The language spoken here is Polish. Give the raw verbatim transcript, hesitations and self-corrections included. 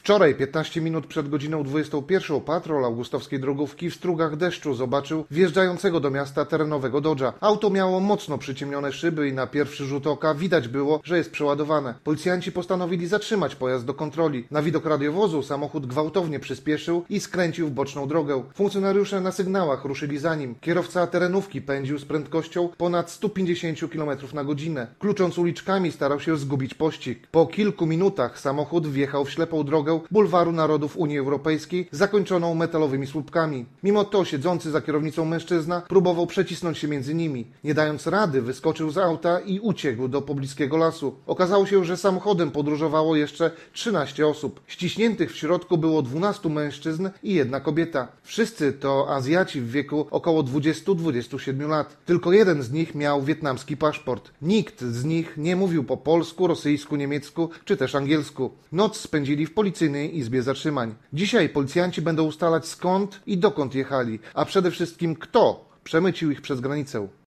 Wczoraj, piętnaście minut przed godziną dwudziestą pierwszą, patrol augustowskiej drogówki w strugach deszczu zobaczył wjeżdżającego do miasta terenowego Dodge'a. Auto miało mocno przyciemnione szyby i na pierwszy rzut oka widać było, że jest przeładowane. Policjanci postanowili zatrzymać pojazd do kontroli. Na widok radiowozu samochód gwałtownie przyspieszył i skręcił w boczną drogę. Funkcjonariusze na sygnałach ruszyli za nim. Kierowca terenówki pędził z prędkością ponad sto pięćdziesiąt kilometrów na godzinę. Klucząc uliczkami, starał się zgubić pościg. Po kilku minutach samochód wjechał w ślepą drogę bulwaru narodów Unii Europejskiej, zakończoną metalowymi słupkami. Mimo to siedzący za kierownicą mężczyzna próbował przecisnąć się między nimi. Nie dając rady, wyskoczył z auta i uciekł do pobliskiego lasu. Okazało się, że samochodem podróżowało jeszcze trzynaście osób. Ściśniętych w środku było dwunastu mężczyzn i jedna kobieta. Wszyscy to Azjaci w wieku około dwudziestu do dwudziestu siedmiu lat. Tylko jeden z nich miał wietnamski paszport. Nikt z nich nie mówił po polsku, rosyjsku, niemiecku czy też angielsku. Noc spędzili w policyjnej izbie zatrzymań. Dzisiaj policjanci będą ustalać skąd i dokąd jechali, a przede wszystkim kto przemycił ich przez granicę.